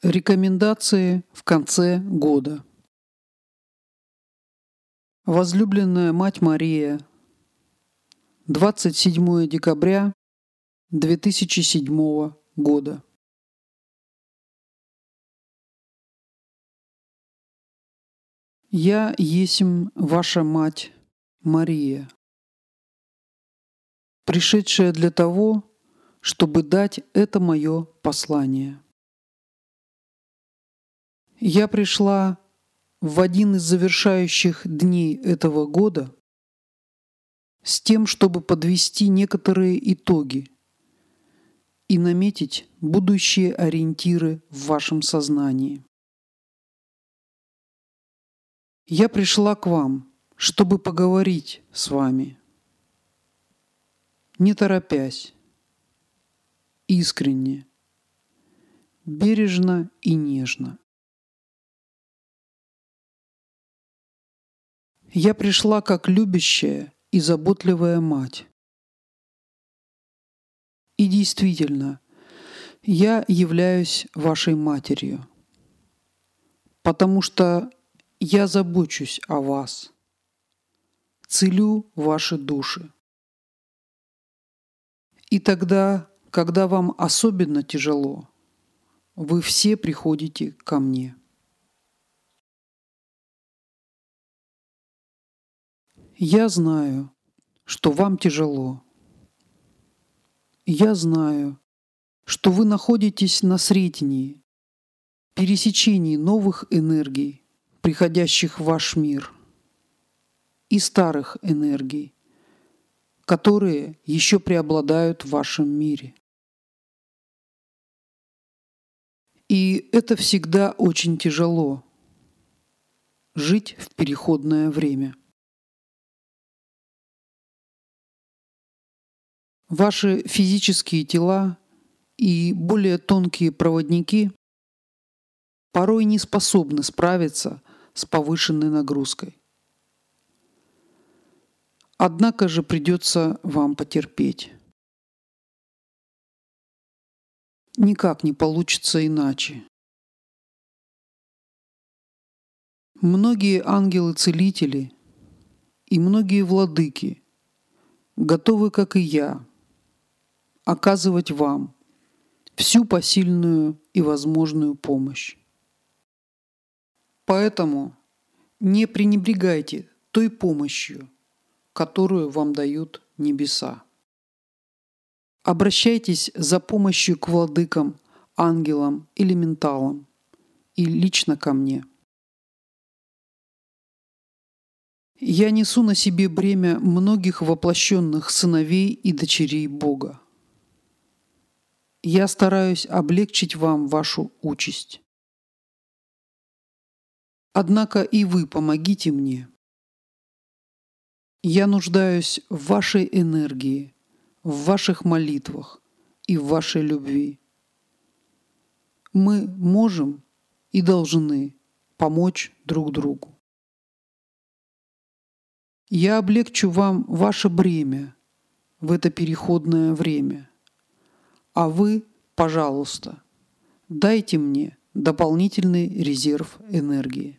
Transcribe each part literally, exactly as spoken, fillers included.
Рекомендации в конце года. Возлюбленная Мать Мария, двадцать седьмое декабря две тысячи седьмого года. Я есмь ваша Мать Мария, пришедшая для того, чтобы дать это мое послание. Я пришла в один из завершающих дней этого года с тем, чтобы подвести некоторые итоги и наметить будущие ориентиры в вашем сознании. Я пришла к вам, чтобы поговорить с вами, не торопясь, искренне, бережно и нежно. Я пришла как любящая и заботливая мать. И действительно, я являюсь вашей матерью, потому что я забочусь о вас, целю ваши души. И тогда, когда вам особенно тяжело, вы все приходите ко мне. Я знаю, что вам тяжело. Я знаю, что вы находитесь на средней, пересечении новых энергий, приходящих в ваш мир, и старых энергий, которые еще преобладают в вашем мире. И это всегда очень тяжело — жить в переходное время. Ваши физические тела и более тонкие проводники порой не способны справиться с повышенной нагрузкой. Однако же придется вам потерпеть. Никак не получится иначе. Многие ангелы-целители и многие владыки готовы, как и я, оказывать вам всю посильную и возможную помощь. Поэтому не пренебрегайте той помощью, которую вам дают небеса. Обращайтесь за помощью к владыкам, ангелам, элементалам и лично ко мне. Я несу на себе бремя многих воплощенных сыновей и дочерей Бога. Я стараюсь облегчить вам вашу участь. Однако и вы помогите мне. Я нуждаюсь в вашей энергии, в ваших молитвах и в вашей любви. Мы можем и должны помочь друг другу. Я облегчу вам ваше бремя в это переходное время. А вы, пожалуйста, дайте мне дополнительный резерв энергии.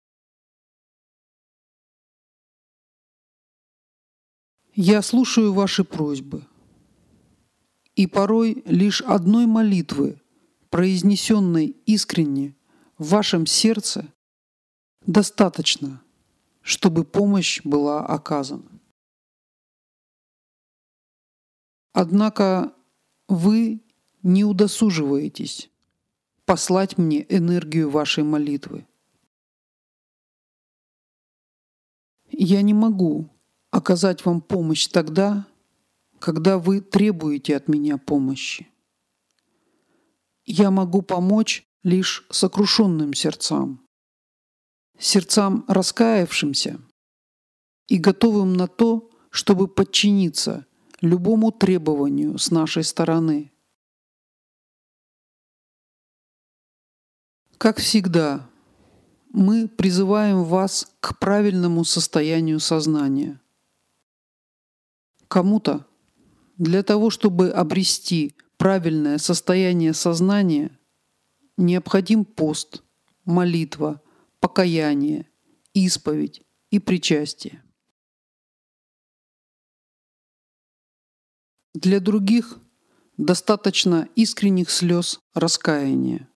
Я слушаю ваши просьбы, и порой лишь одной молитвы, произнесенной искренне в вашем сердце, достаточно, чтобы помощь была оказана. Однако вы не удосуживаетесь послать мне энергию вашей молитвы. Я не могу оказать вам помощь тогда, когда вы требуете от меня помощи. Я могу помочь лишь сокрушенным сердцам, сердцам раскаявшимся и готовым на то, чтобы подчиниться любому требованию с нашей стороны. Как всегда, мы призываем вас к правильному состоянию сознания. Кому-то для того, чтобы обрести правильное состояние сознания, необходим пост, молитва, покаяние, исповедь и причастие. Для других достаточно искренних слез раскаяния.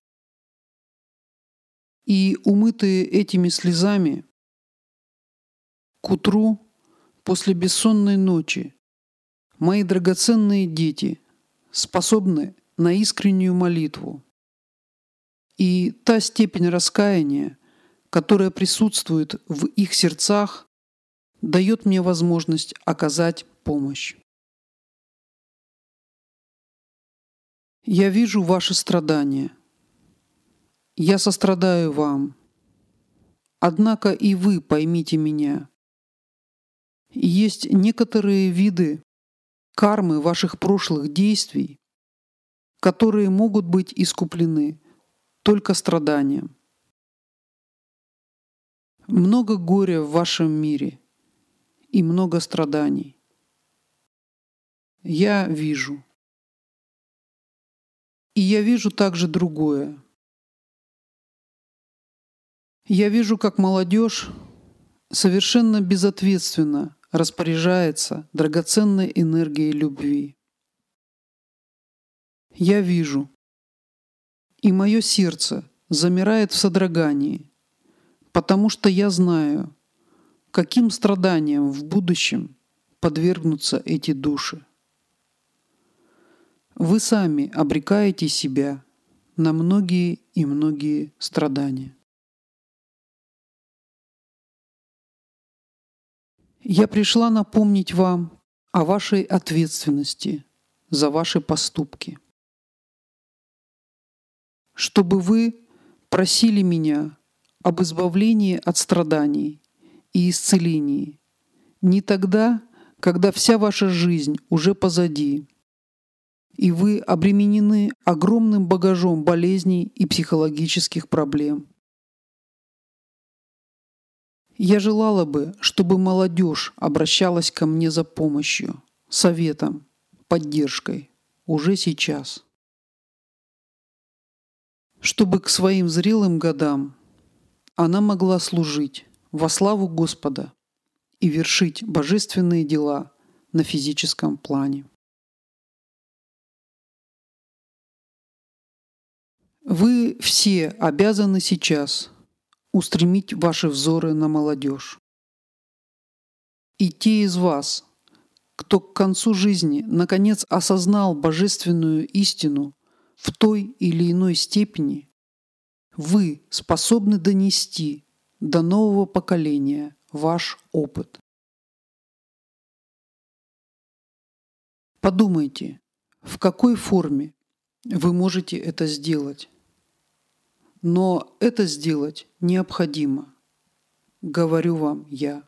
И умытые этими слезами, к утру, после бессонной ночи, мои драгоценные дети способны на искреннюю молитву. И та степень раскаяния, которая присутствует в их сердцах, дает мне возможность оказать помощь. Я вижу ваши страдания. Я сострадаю вам. Однако и вы поймите меня. Есть некоторые виды кармы ваших прошлых действий, которые могут быть искуплены только страданием. Много горя в вашем мире и много страданий. Я вижу. И я вижу также другое. Я вижу, как молодежь совершенно безответственно распоряжается драгоценной энергией любви. Я вижу, и мое сердце замирает в содрогании, потому что я знаю, каким страданиям в будущем подвергнутся эти души. Вы сами обрекаете себя на многие и многие страдания. Я пришла напомнить вам о вашей ответственности за ваши поступки, чтобы вы просили меня об избавлении от страданий и исцелении не тогда, когда вся ваша жизнь уже позади, и вы обременены огромным багажом болезней и психологических проблем. Я желала бы, чтобы молодежь обращалась ко мне за помощью, советом, поддержкой уже сейчас. Чтобы к своим зрелым годам она могла служить во славу Господа и вершить божественные дела на физическом плане. Вы все обязаны сейчас устремить ваши взоры на молодежь. И те из вас, кто к концу жизни наконец осознал божественную истину в той или иной степени, вы способны донести до нового поколения ваш опыт. Подумайте, в какой форме вы можете это сделать. Но это сделать необходимо, говорю вам я.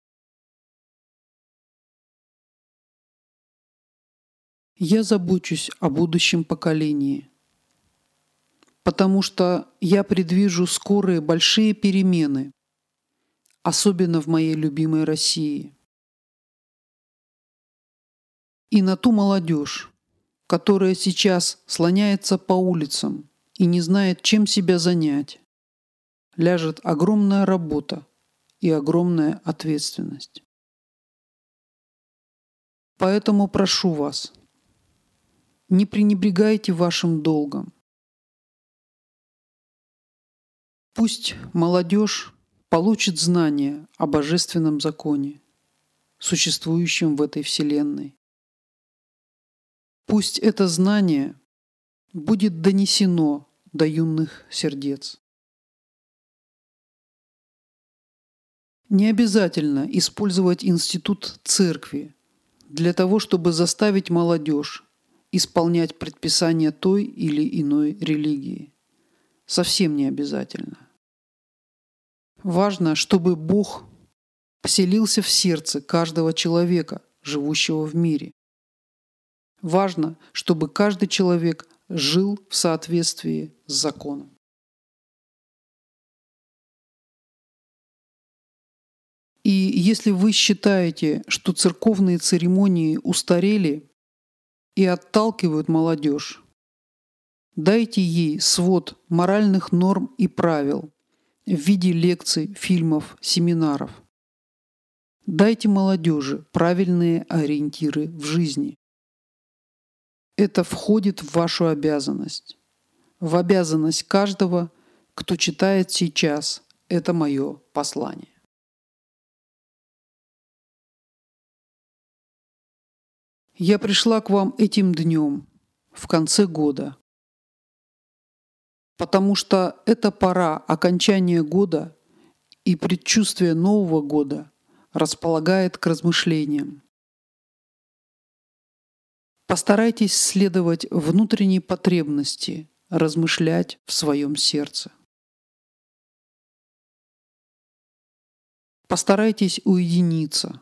Я забочусь о будущем поколении, потому что я предвижу скорые большие перемены, особенно в моей любимой России. И на ту молодежь, которая сейчас слоняется по улицам и не знает, чем себя занять, ляжет огромная работа и огромная ответственность. Поэтому прошу вас, не пренебрегайте вашим долгом. Пусть молодежь получит знания о божественном законе, существующем в этой вселенной. Пусть это знание будет донесено до юных сердец. Не обязательно использовать институт церкви для того, чтобы заставить молодежь исполнять предписания той или иной религии. Совсем не обязательно. Важно, чтобы Бог поселился в сердце каждого человека, живущего в мире. Важно, чтобы каждый человек жил в соответствии с законом. И если вы считаете, что церковные церемонии устарели и отталкивают молодежь, Дайте ей свод моральных норм и правил в виде лекций, фильмов, семинаров. Дайте молодежи правильные ориентиры в жизни. Это входит в вашу обязанность, в обязанность каждого, кто читает сейчас это мое послание. Я пришла к вам этим днем, в конце года, потому что это пора окончания года и предчувствие Нового года располагает к размышлениям. Постарайтесь следовать внутренней потребности размышлять в своем сердце. Постарайтесь уединиться.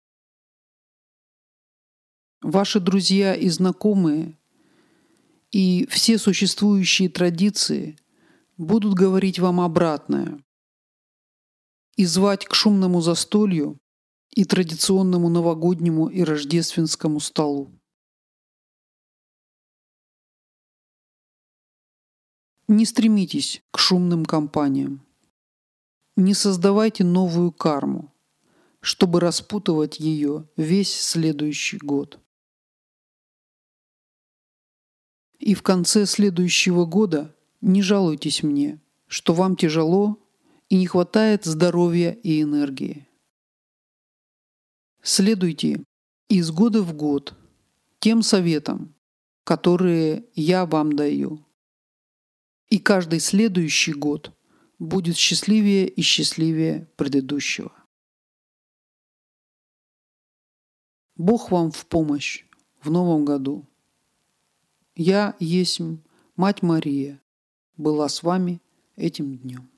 Ваши друзья и знакомые и все существующие традиции будут говорить вам обратное и звать к шумному застолью и традиционному новогоднему и рождественскому столу. Не стремитесь к шумным компаниям. Не создавайте новую карму, чтобы распутывать ее весь следующий год. И в конце следующего года не жалуйтесь мне, что вам тяжело и не хватает здоровья и энергии. Следуйте из года в год тем советам, которые я вам даю. И каждый следующий год будет счастливее и счастливее предыдущего. Бог вам в помощь в новом году. Я, есмь, Мать Мария, была с вами этим днем.